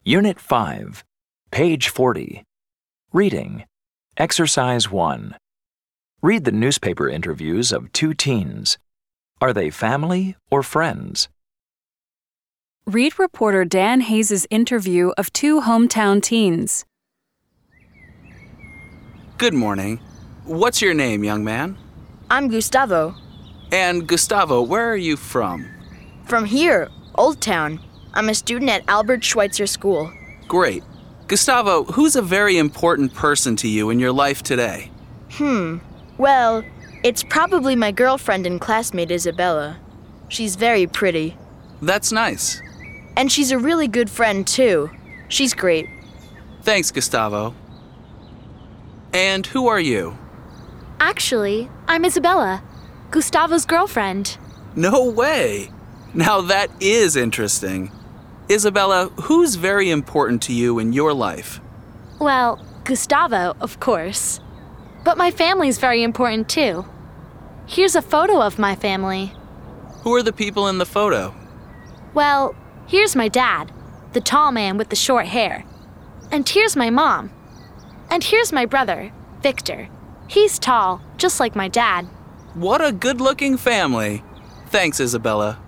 Unit 5, page 40. Reading. Exercise 1. Read the newspaper interviews of two teens. Are they family or friends? Read reporter Dan Hayes' interview of two hometown teens. Good morning. What's your name, young man? I'm Gustavo. And Gustavo, where are you from? From here, Old Town. I'm a student at Albert Schweitzer School. Great. Gustavo, who's a very important person to you in your life today? Well, it's probably my girlfriend and classmate Isabella. She's very pretty. That's nice. And she's a really good friend, too. She's great. Thanks, Gustavo. And who are you? Actually, I'm Isabella, Gustavo's girlfriend. No way! Now that is interesting. Isabella, who's very important to you in your life? Well, Gustavo, of course. But my family's very important too. Here's a photo of my family. Who are the people in the photo? Well, here's my dad, the tall man with the short hair. And here's my mom. And here's my brother, Victor. He's tall, just like my dad. What a good-looking family. Thanks, Isabella.